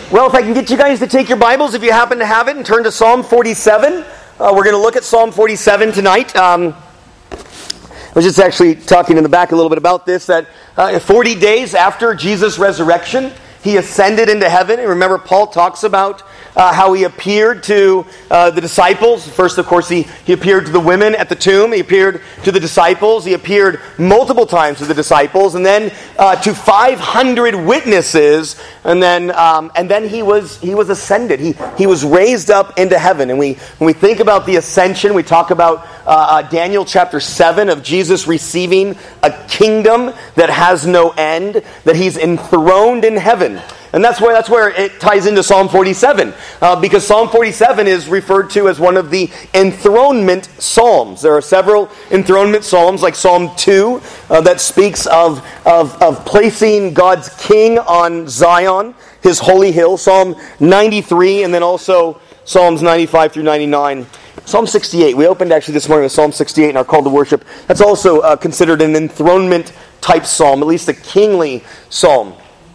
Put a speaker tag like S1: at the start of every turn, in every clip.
S1: Well, if I can get you guys to take your Bibles, if you happen to have it, and turn to Psalm 47. We're going to look at Psalm 47 tonight. I was just actually talking in the back a little bit about this, that 40 days after Jesus' resurrection, he ascended into heaven. And remember, Paul talks about how he appeared to the disciples. First, of course, he appeared to the women at the tomb. He appeared to the disciples. He appeared multiple times to the disciples. And then to 500 witnesses. And then he was ascended. He was raised up into heaven. And when we think about the ascension, we talk about Daniel chapter 7 of Jesus receiving a kingdom that has no end, that he's enthroned in heaven. And that's where it ties into Psalm 47, because Psalm 47 is referred to as one of the enthronement psalms. There are several enthronement psalms, like Psalm 2, that speaks of placing God's king on Zion, his holy hill. Psalm 93, and then also Psalms 95 through 99. Psalm 68, we opened actually this morning with Psalm 68 in our call to worship. That's also considered an enthronement type psalm, at least a kingly psalm.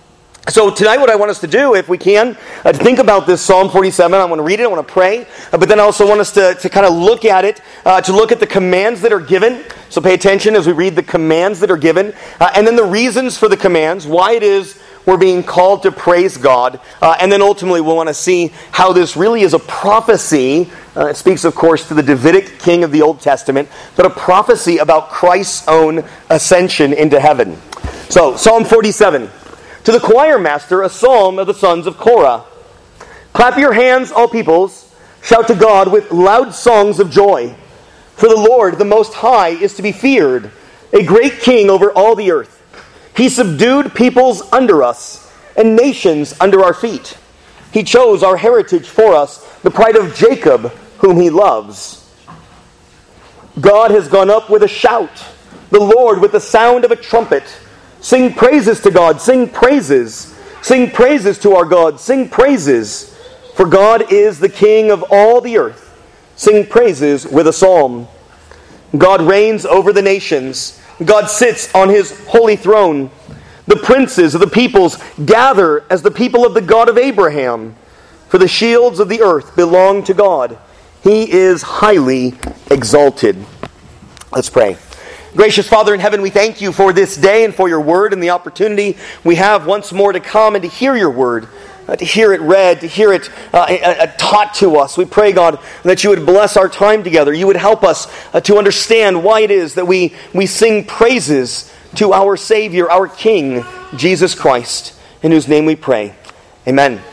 S1: So tonight what I want us to do, if we can, to think about this Psalm 47. I want to read it, I want to pray, but then I also want us to kind of look at it, to look at the commands that are given. So pay attention as we read the commands that are given, and then the reasons for the commands, why it is we're being called to praise God, and then ultimately we'll want to see how this really is a prophecy. It speaks, of course, to the Davidic king of the Old Testament, but a prophecy about Christ's own ascension into heaven. So, Psalm 47. To the choir master, a psalm of the sons of Korah. Clap your hands, all peoples. Shout to God with loud songs of joy. For the Lord, the Most High, is to be feared, a great king over all the earth. He subdued peoples under us, and nations under our feet. He chose our heritage for us, the pride of Jacob, whom he loves. God has gone up with a shout, the Lord with the sound of a trumpet. Sing praises to God, sing praises. Sing praises to our God, sing praises. For God is the King of all the earth. Sing praises with a psalm. God reigns over the nations. God sits on his holy throne. The princes of the peoples gather as the people of the God of Abraham. For the shields of the earth belong to God. He is highly exalted. Let's pray. Gracious Father in heaven, we thank you for this day and for your word and the opportunity we have once more to come and to hear your word, to hear it read, to hear it taught to us. We pray, God, that you would bless our time together. You would help us to understand why it is that we sing praises to our Savior, our King, Jesus Christ, in whose name we pray. Amen.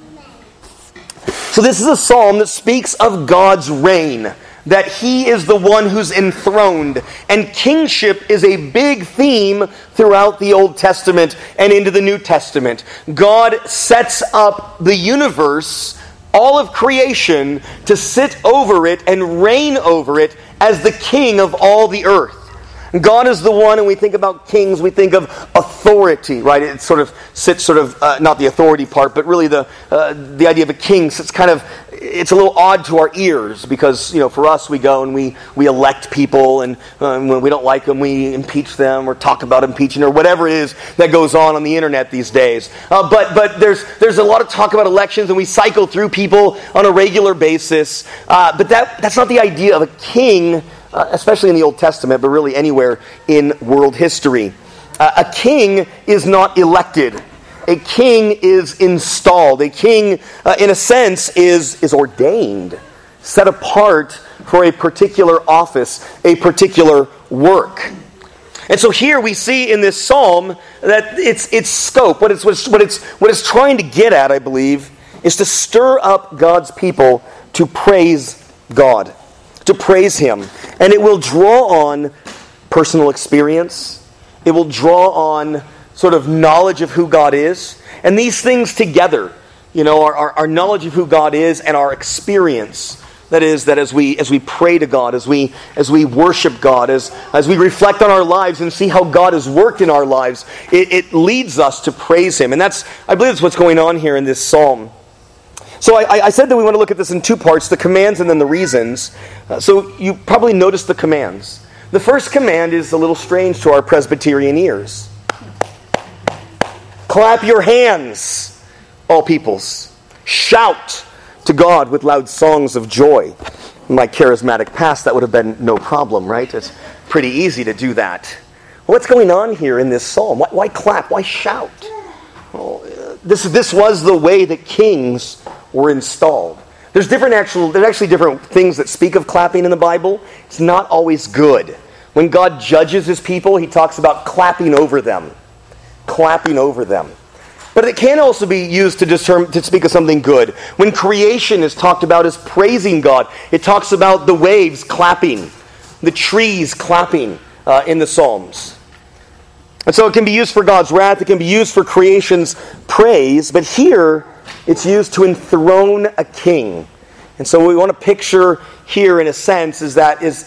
S1: So this is a psalm that speaks of God's reign, that he is the one who's enthroned. And kingship is a big theme throughout the Old Testament and into the New Testament. God sets up the universe, all of creation, to sit over it and reign over it as the king of all the earth. God is the one, and we think about kings, we think of authority, right? It sort of sits not the authority part, but really the idea of a king sits it's a little odd to our ears because, for us we go and we elect people, and when we don't like them, we impeach them or talk about impeaching or whatever it is that goes on the internet these days. But there's a lot of talk about elections, and we cycle through people on a regular basis. But that's not the idea of a king, especially in the Old Testament, but really anywhere in world history. A king is not elected. A king is installed. A king, in a sense, is ordained, set apart for a particular office, a particular work. And so here we see in this psalm that its scope, what it's trying to get at, I believe, is to stir up God's people to praise God, to praise Him. And it will draw on personal experience. It will draw on sort of knowledge of who God is. And these things together, our knowledge of who God is and our experience, that is, that as we pray to God, as we worship God, as we reflect on our lives and see how God has worked in our lives, it leads us to praise Him. And I believe that's what's going on here in this psalm. So I said that we want to look at this in two parts, the commands and then the reasons. So you probably noticed the commands. The first command is a little strange to our Presbyterian ears. Clap your hands. all peoples. Shout to God with loud songs of joy. In my charismatic past, that would have been no problem, right? It's pretty easy to do that. What's going on here in this psalm? Why clap? Why shout? Well, this was the way that kings were installed. There's actually different things that speak of clapping in the Bible. It's not always good. When God judges his people, he talks about clapping over them. Clapping over them. But it can also be used to speak of something good. When creation is talked about as praising God, it talks about the waves clapping, the trees clapping in the Psalms. And so it can be used for God's wrath, it can be used for creation's praise, but here it's used to enthrone a king. And so what we want to picture here, in a sense, is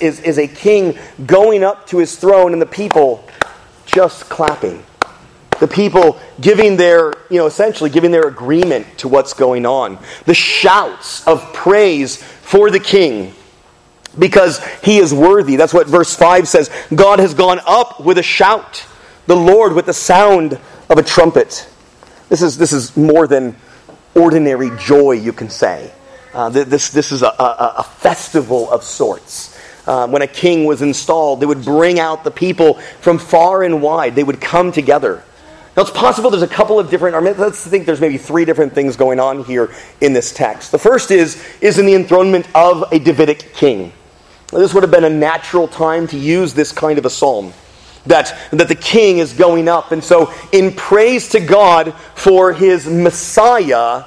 S1: a king going up to his throne and the people just clapping. The people giving essentially giving their agreement to what's going on. The shouts of praise for the king because he is worthy. That's what verse 5 says. God has gone up with a shout. The Lord with the sound of a trumpet. This is more than ordinary joy, you can say. This is a festival of sorts. When a king was installed, they would bring out the people from far and wide. They would come together. Now, it's possible there's a couple of different, let's think there's maybe three different things going on here in this text. The first is in the enthronement of a Davidic king. Now, this would have been a natural time to use this kind of a psalm. That the king is going up. And so, in praise to God for his Messiah,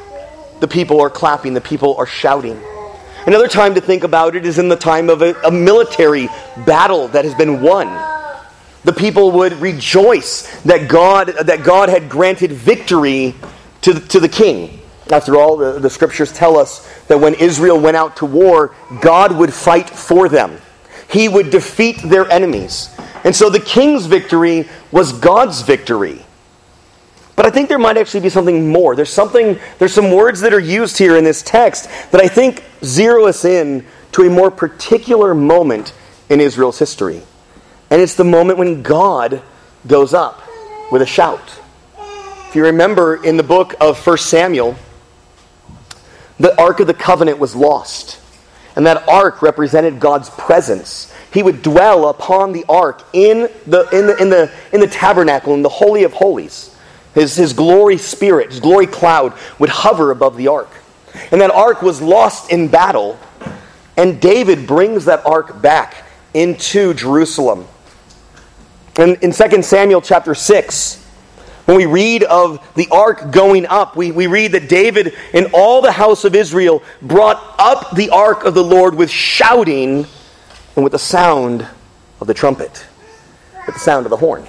S1: the people are clapping, the people are shouting. Another time to think about it is in the time of a military battle that has been won. The people would rejoice that God had granted victory to the king. After all, the scriptures tell us that when Israel went out to war, God would fight for them. He would defeat their enemies. And so the king's victory was God's victory. But I think there might actually be something more. There's some words that are used here in this text that I think zero us in to a more particular moment in Israel's history. And it's the moment when God goes up with a shout. If you remember in the book of 1 Samuel, the Ark of the Covenant was lost. And that Ark represented God's presence. He would dwell upon the Ark in the tabernacle, in the Holy of Holies. His glory spirit, his glory cloud would hover above the Ark. And that Ark was lost in battle. And David brings that Ark back into Jerusalem. And in 2 Samuel chapter 6, when we read of the ark going up, we read that David and all the house of Israel brought up the ark of the Lord with shouting and with the sound of the trumpet, with the sound of the horn.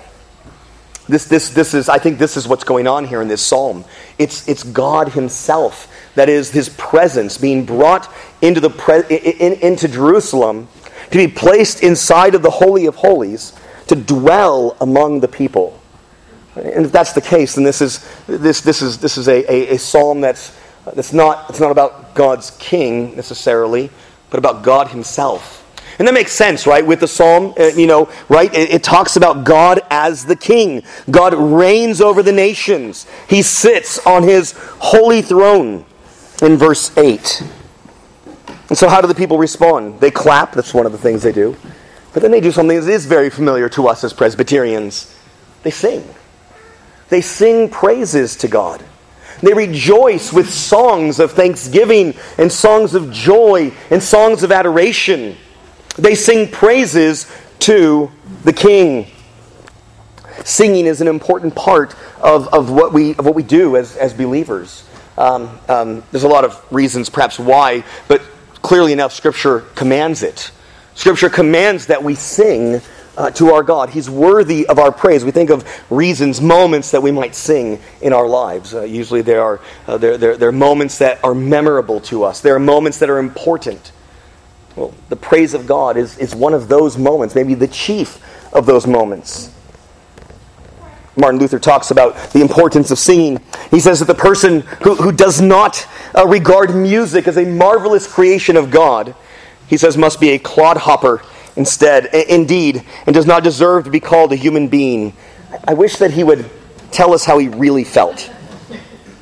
S1: I think this is what's going on here in this psalm. It's God himself, that is his presence being brought into Jerusalem to be placed inside of the Holy of Holies, to dwell among the people. And if that's the case, then this is a psalm that's not about God's king necessarily, but about God himself. And that makes sense, right? With the psalm, right? It talks about God as the king. God reigns over the nations. He sits on his holy throne in verse 8. And so how do the people respond? They clap. That's one of the things they do. But then they do something that is very familiar to us as Presbyterians. They sing. They sing praises to God. They rejoice with songs of thanksgiving and songs of joy and songs of adoration. They sing praises to the King. Singing is an important part of what we do as believers. There's a lot of reasons perhaps why, but clearly enough Scripture commands it. Scripture commands that we sing to our God. He's worthy of our praise. We think of reasons, moments that we might sing in our lives. Usually there are moments that are memorable to us. There are moments that are important. Well, the praise of God is one of those moments, maybe the chief of those moments. Martin Luther talks about the importance of singing. He says that the person who does not regard music as a marvelous creation of God, he says, must be a clodhopper indeed, and does not deserve to be called a human being. I wish that he would tell us how he really felt.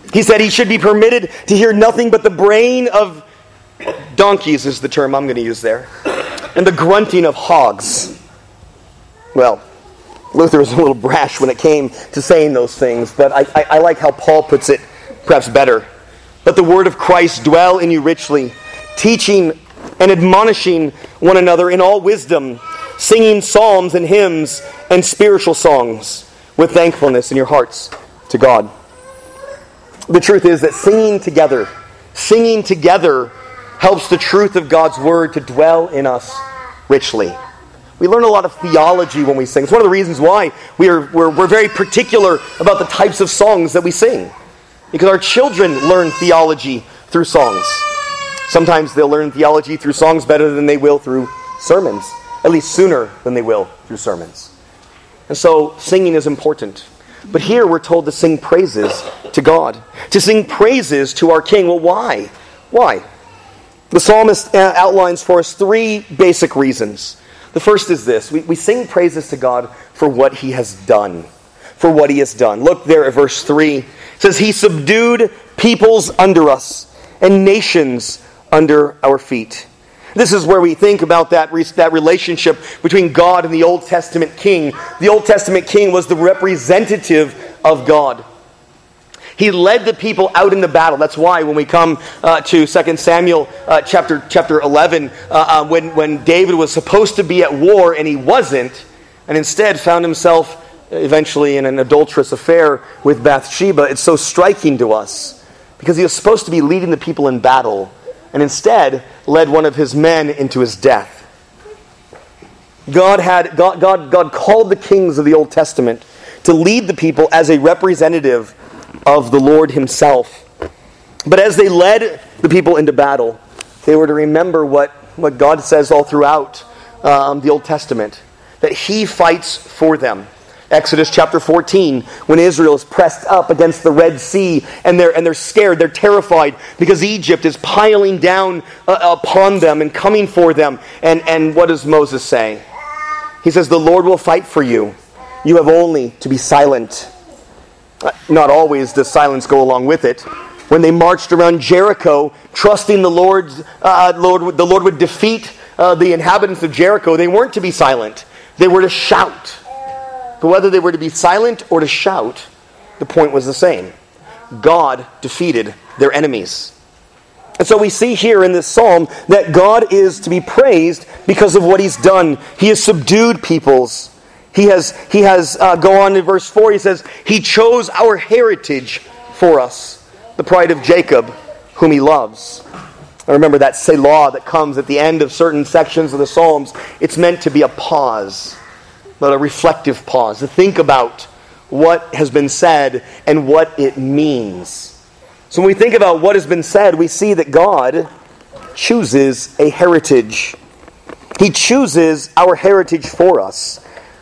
S1: He said he should be permitted to hear nothing but the braying of donkeys, is the term I'm going to use there, and the grunting of hogs. Well, Luther was a little brash when it came to saying those things, but I like how Paul puts it perhaps better. Let the word of Christ dwell in you richly, teaching and admonishing one another in all wisdom, singing psalms and hymns and spiritual songs with thankfulness in your hearts to God. The truth is that singing together helps the truth of God's word to dwell in us richly. We learn a lot of theology when we sing. It's one of the reasons why we're very particular about the types of songs that we sing. Because our children learn theology through songs. Sometimes they'll learn theology through songs better than they will through sermons. At least sooner than they will through sermons. And so singing is important. But here we're told to sing praises to God. To sing praises to our King. Well, why? Why? The psalmist outlines for us three basic reasons. The first is this. We sing praises to God for what He has done. For what He has done. Look there at verse 3. It says, He subdued peoples under us and nations under our feet. This is where we think about that relationship between God and the Old Testament king. The Old Testament king was the representative of God. He led the people out in the battle. That's why when we come to 2 Samuel chapter 11, when David was supposed to be at war and he wasn't, and instead found himself eventually in an adulterous affair with Bathsheba, it's so striking to us because he was supposed to be leading the people in battle and instead led one of his men into his death. God called the kings of the Old Testament to lead the people as a representative of the Lord Himself. But as they led the people into battle, they were to remember what God says all throughout the Old Testament, that He fights for them. Exodus chapter 14, when Israel is pressed up against the Red Sea, and they're scared, they're terrified, because Egypt is piling down upon them and coming for them. And what does Moses say? He says, the Lord will fight for you. You have only to be silent. Not always does silence go along with it. When they marched around Jericho, trusting the Lord would defeat the inhabitants of Jericho, they weren't to be silent. They were to shout. But whether they were to be silent or to shout, the point was the same. God defeated their enemies. And so we see here in this psalm that God is to be praised because of what He's done. He has subdued peoples. He has go on in verse 4, he says, He chose our heritage for us, the pride of Jacob, whom He loves. I remember that Selah that comes at the end of certain sections of the Psalms. It's meant to be a pause, but a reflective pause, to think about what has been said and what it means. So when we think about what has been said, we see that God chooses a heritage. He chooses our heritage for us.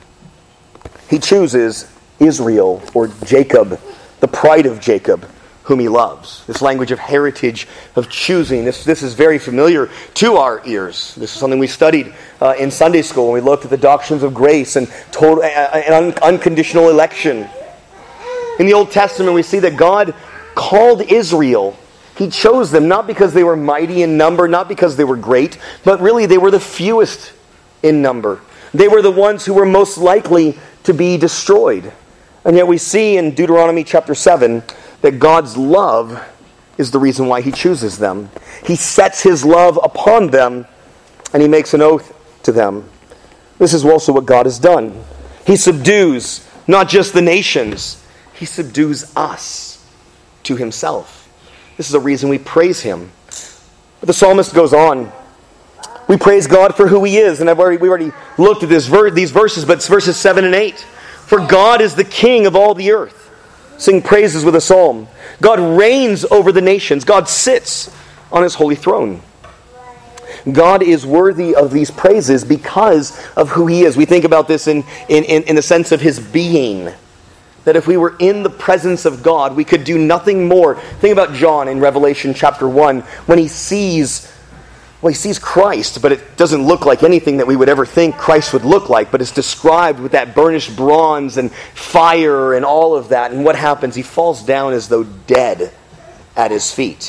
S1: He chooses Israel, or Jacob, the pride of Jacob, whom He loves. This language of heritage, of choosing, this is very familiar to our ears. This is something we studied in Sunday school when we looked at the doctrines of grace and total and unconditional election. In the Old Testament, we see that God called Israel. He chose them not because they were mighty in number, not because they were great, but really they were the fewest in number. They were the ones who were most likely to be destroyed. And yet we see in Deuteronomy chapter 7 that God's love is the reason why He chooses them. He sets His love upon them, and He makes an oath to them. This is also what God has done. He subdues not just the nations, He subdues us to Himself. This is the reason we praise Him. But the psalmist goes on. We praise God for who He is. And we already looked at these verses, but it's verses 7 and 8. For God is the King of all the earth. Sing praises with a psalm. God reigns over the nations. God sits on His holy throne. God is worthy of these praises because of who He is. We think about this in the sense of His being. That if we were in the presence of God, we could do nothing more. Think about John in Revelation chapter 1, when he sees Well, he sees Christ, but it doesn't look like anything that we would ever think Christ would look like, but it's described with that burnished bronze and fire and all of that. And what happens? He falls down as though dead at his feet.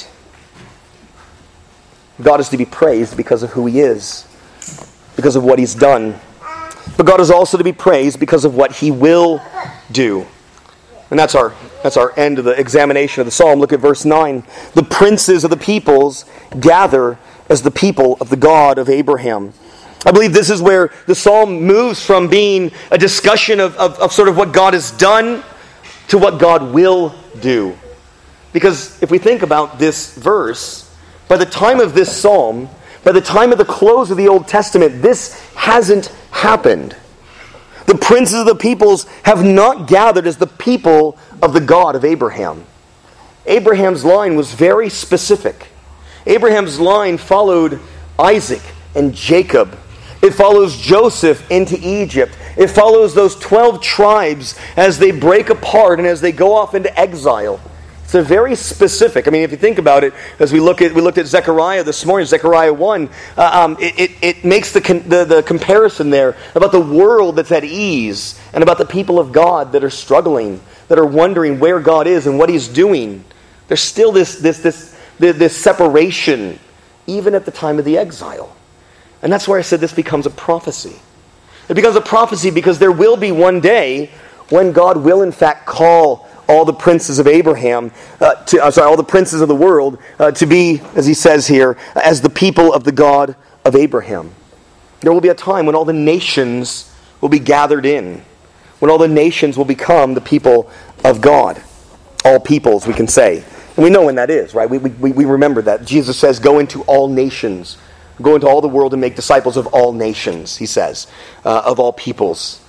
S1: God is to be praised because of who he is, because of what he's done. But God is also to be praised because of what he will do. And that's our end of the examination of the psalm. Look at verse 9. The princes of the peoples gather as the people of the God of Abraham. I believe this is where the psalm moves from being a discussion of sort of what God has done to what God will do. Because if we think about this verse, by the time of this psalm, by the time of the close of the Old Testament, this hasn't happened. The princes of the peoples have not gathered as the people of the God of Abraham. Abraham's line was very specific. Abraham's line followed Isaac and Jacob. It follows Joseph into Egypt. It follows those 12 tribes as they break apart and as they go off into exile. It's a very specific. I mean, if you think about it, as we looked at Zechariah this morning, Zechariah 1, it makes the comparison there about the world that's at ease and about the people of God that are struggling, that are wondering where God is and what he's doing. There's still this separation, even at the time of the exile. And that's where I said this becomes a prophecy. It becomes a prophecy because there will be one day when God will in fact call all the princes of Abraham, all the princes of the world to be, as he says here, as the people of the God of Abraham. There will be a time when all the nations will be gathered in, when all the nations will become the people of God. All peoples, we can say. And we know when that is, right? We remember that. Jesus says, go into all nations. Go into all the world and make disciples of all nations, he says, of all peoples.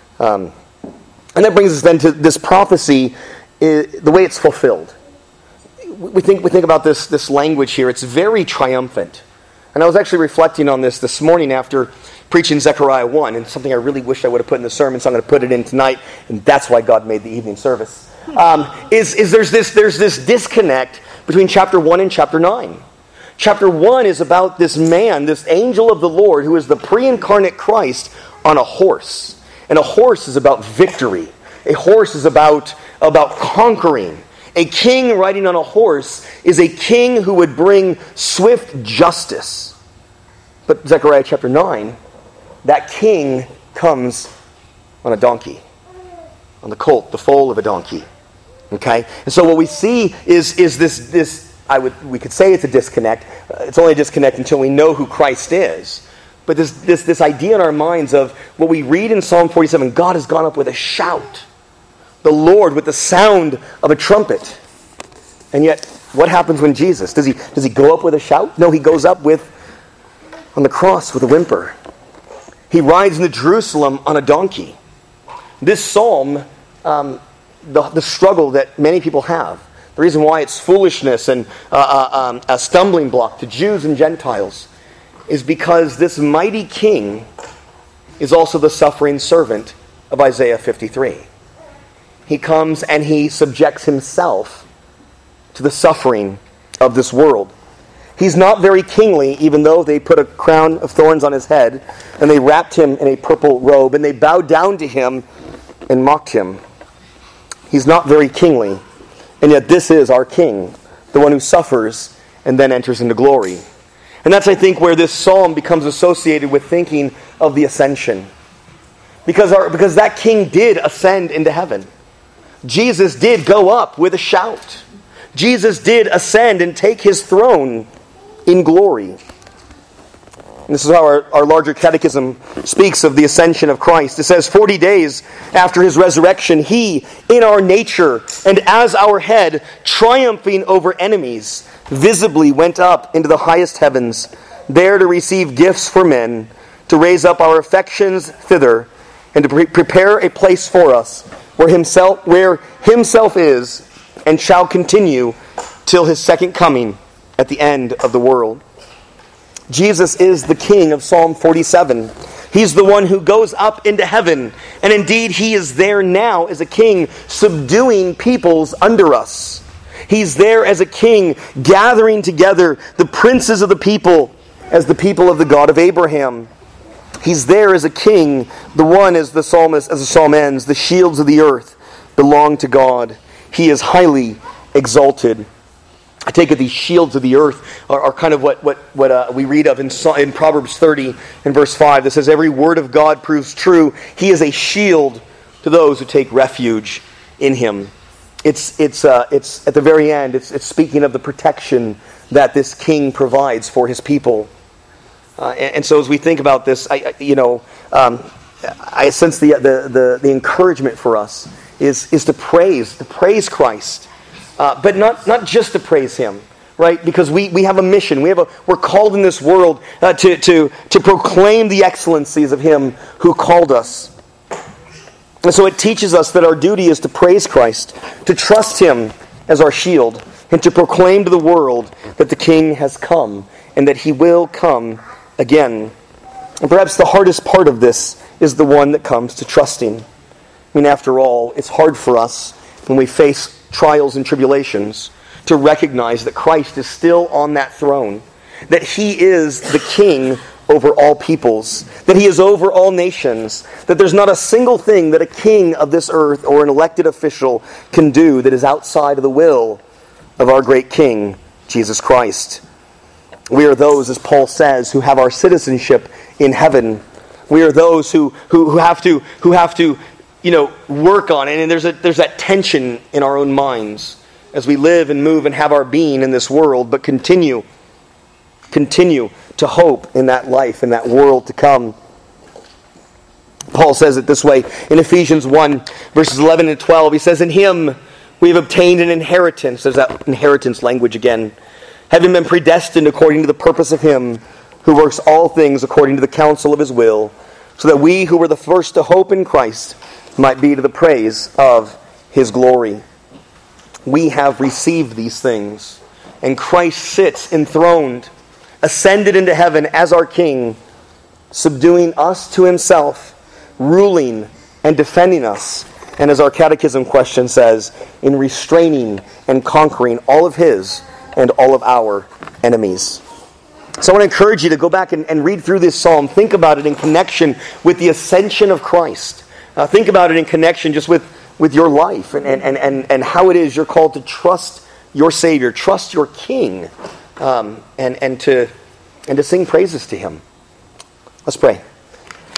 S1: And that brings us then to this prophecy, the way it's fulfilled. We think about this language here. It's very triumphant. And I was actually reflecting on this morning after preaching Zechariah 1, and something I really wish I would have put in the sermon, so I'm going to put it in tonight, and that's why God made the evening service. There's this disconnect between chapter 1 and chapter 9. Chapter 1 is about this man, this angel of the Lord, who is the pre-incarnate Christ on a horse. And a horse is about victory. A horse is about conquering. A king riding on a horse is a king who would bring swift justice. But Zechariah chapter 9, that king comes on a donkey, on the colt, the foal of a donkey. Okay? And so what we see is this we could say it's a disconnect. It's only a disconnect until we know who Christ is. But this idea in our minds of what we read in Psalm 47, God has gone up with a shout. The Lord with the sound of a trumpet. And yet, what happens when Jesus? Does he go up with a shout? No, he goes up on the cross with a whimper. He rides into Jerusalem on a donkey. This psalm, the struggle that many people have, the reason why it's foolishness and a stumbling block to Jews and Gentiles, is because this mighty king is also the suffering servant of Isaiah 53. He comes and he subjects himself to the suffering of this world. He's not very kingly, even though they put a crown of thorns on his head, and they wrapped him in a purple robe, and they bowed down to him and mocked him. He's not very kingly, and yet this is our king, the one who suffers and then enters into glory. And that's, I think, where this psalm becomes associated with thinking of the ascension. Because that king did ascend into heaven. Jesus did go up with a shout. Jesus did ascend and take his throne in glory. And this is how our larger catechism speaks of the ascension of Christ. It says, 40 days after his resurrection, he, in our nature and as our head, triumphing over enemies, visibly went up into the highest heavens, there to receive gifts for men, to raise up our affections thither, and to prepare a place for us, where himself is and shall continue till his second coming at the end of the world. Jesus is the king of Psalm 47. He's the one who goes up into heaven, and indeed he is there now as a king, subduing peoples under us. He's there as a king, gathering together the princes of the people as the people of the God of Abraham. He's there as a king. The one, as the psalm ends, the shields of the earth belong to God. He is highly exalted. I take it these shields of the earth are kind of what we read of in Proverbs 30 and verse 5 that says, every word of God proves true. He is a shield to those who take refuge in Him. It's at the very end, it's speaking of the protection that this king provides for his people. And so as we think about this, I sense the encouragement for us is to praise Christ. But not just to praise Him, right? Because we have a mission. We're called in this world to proclaim the excellencies of Him who called us. And so it teaches us that our duty is to praise Christ, to trust Him as our shield, and to proclaim to the world that the King has come and that He will come again. And perhaps the hardest part of this is the one that comes to trusting. I mean, after all, it's hard for us when we face trials and tribulations to recognize that Christ is still on that throne, that He is the King over all peoples, that He is over all nations, that there's not a single thing that a king of this earth or an elected official can do that is outside of the will of our great King, Jesus Christ. We are those, as Paul says, who have our citizenship in heaven. We are those who have to work on it, and there's that tension in our own minds as we live and move and have our being in this world, but continue to hope in that life, in that world to come. Paul says it this way in Ephesians 1, verses 11 and 12. He says, in Him we have obtained an inheritance. There's that inheritance language again. Having been predestined according to the purpose of Him who works all things according to the counsel of His will, so that we who were the first to hope in Christ might be to the praise of His glory. We have received these things, and Christ sits enthroned, ascended into heaven as our King, subduing us to Himself, ruling and defending us, and as our catechism question says, in restraining and conquering all of His and all of our enemies. So I want to encourage you to go back and read through this psalm. Think about it in connection with the ascension of Christ. Think about it in connection just with your life and how it is you're called to trust your Savior, trust your King, and to sing praises to Him. Let's pray.